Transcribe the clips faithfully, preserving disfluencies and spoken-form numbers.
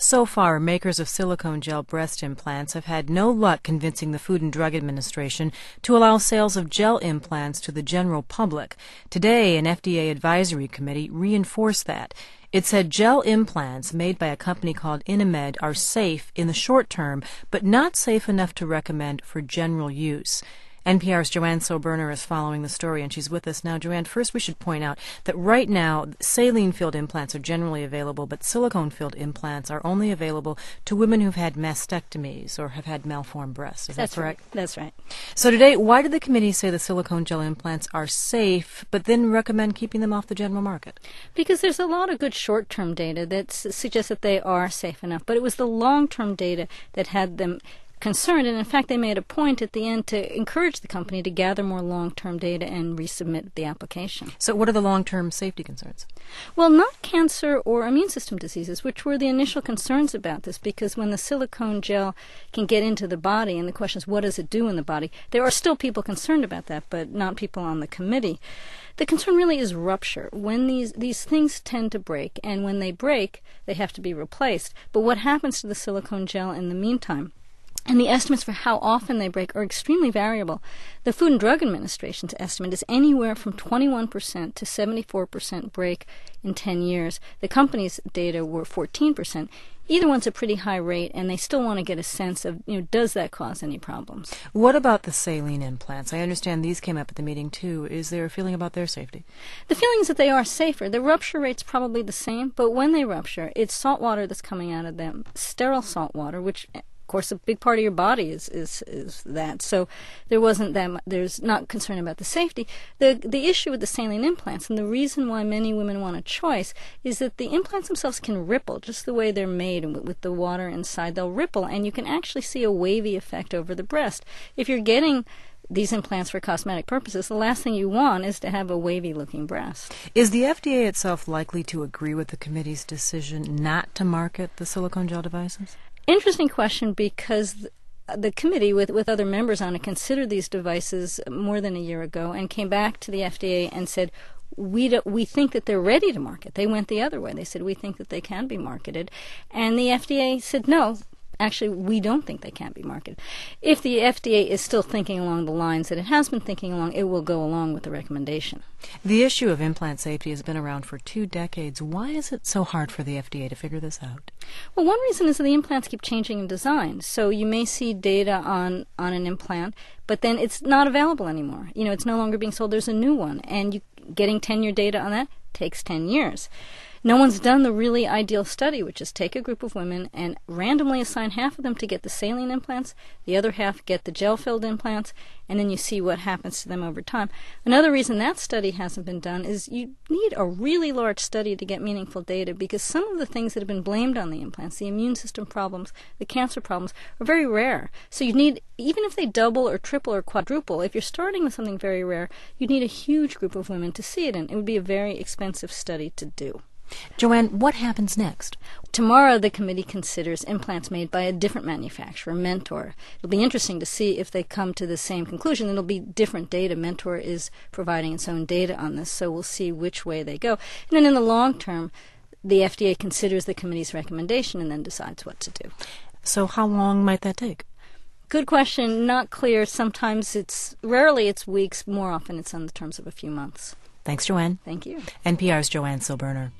So far, makers of silicone gel breast implants have had no luck convincing the Food and Drug Administration to allow sales of gel implants to the general public. Today, an F D A advisory committee reinforced that. It said gel implants made by a company called Inamed are safe in the short term, but not safe enough to recommend for general use. N P R's Joanne Soberner is following the story, and she's with us now. Joanne, first we should point out that right now saline-filled implants are generally available, but silicone-filled implants are only available to women who've had mastectomies or have had malformed breasts. Is That's that correct? Right. That's right. So today, why did the committee say the silicone gel implants are safe, but then recommend keeping them off the general market? Because there's a lot of good short-term data that s- suggests that they are safe enough, but it was the long-term data that had them concerned, and in fact they made a point at the end to encourage the company to gather more long-term data and resubmit the application. So what are the long-term safety concerns? Well, not cancer or immune system diseases, which were the initial concerns about this, because when the silicone gel can get into the body, and the question is what does it do in the body, there are still people concerned about that, but not people on the committee. The concern really is rupture. When these, these things tend to break, and when they break, they have to be replaced. But what happens to the silicone gel in the meantime? And the estimates for how often they break are extremely variable. The Food and Drug Administration's estimate is anywhere from twenty-one percent to seventy-four percent break in ten years. The company's data were fourteen percent. Either one's a pretty high rate, and they still want to get a sense of, you know, does that cause any problems? What about the saline implants? I understand these came up at the meeting too. Is there a feeling about their safety? The feeling is that they are safer. The rupture rate's probably the same, but when they rupture, it's salt water that's coming out of them, sterile salt water, which of course, a big part of your body is, is, is that. So there wasn't that much, there's not concern about the safety. The the issue with the saline implants, and the reason why many women want a choice, is that the implants themselves can ripple, just the way they're made, and with, with the water inside, they'll ripple, and you can actually see a wavy effect over the breast. If you're getting these implants for cosmetic purposes, the last thing you want is to have a wavy-looking breast. Is the F D A itself likely to agree with the committee's decision not to market the silicone gel devices? Interesting question, because the committee, with, with other members on it, considered these devices more than a year ago and came back to the F D A and said, we, do, we think that they're ready to market. They went the other way. They said, we think that they can be marketed. And the F D A said, no, actually, we don't think they can be marketed. If the F D A is still thinking along the lines that it has been thinking along, it will go along with the recommendation. The issue of implant safety has been around for two decades. Why is it so hard for the F D A to figure this out? Well, one reason is that the implants keep changing in design. So you may see data on, on an implant, but then it's not available anymore. You know, it's no longer being sold. There's a new one. And you, getting ten-year data on that takes ten years. No one's done the really ideal study, which is take a group of women and randomly assign half of them to get the saline implants, the other half get the gel-filled implants, and then you see what happens to them over time. Another reason that study hasn't been done is you need a really large study to get meaningful data, because some of the things that have been blamed on the implants, the immune system problems, the cancer problems, are very rare. So you need, even if they double or triple or quadruple, if you're starting with something very rare, you need a huge group of women to see it in. It would be a very expensive study to do. Joanne, what happens next? Tomorrow the committee considers implants made by a different manufacturer, Mentor. It'll be interesting to see if they come to the same conclusion. It'll be different data. Mentor is providing its own data on this, so we'll see which way they go. And then in the long term, the F D A considers the committee's recommendation and then decides what to do. So how long might that take? Good question. Not clear. Sometimes it's, rarely it's weeks. More often it's on the terms of a few months. Thanks, Joanne. Thank you. N P R's Joanne Soberner.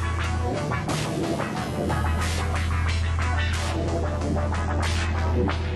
Thank you.